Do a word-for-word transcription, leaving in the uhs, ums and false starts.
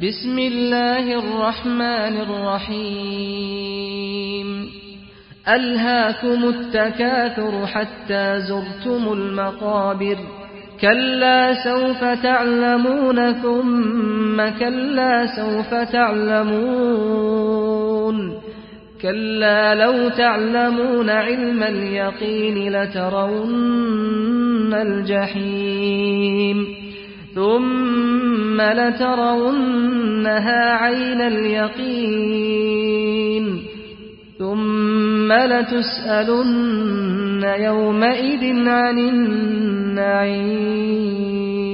بسم الله الرحمن الرحيم ألهاكم التكاثر حتى زرتم المقابر كلا سوف تعلمون ثم كلا سوف تعلمون كلا لو تعلمون علم اليقين لترون الجحيم ثم لترونها عين اليقين ثم لتسألن يومئذ عن النعيم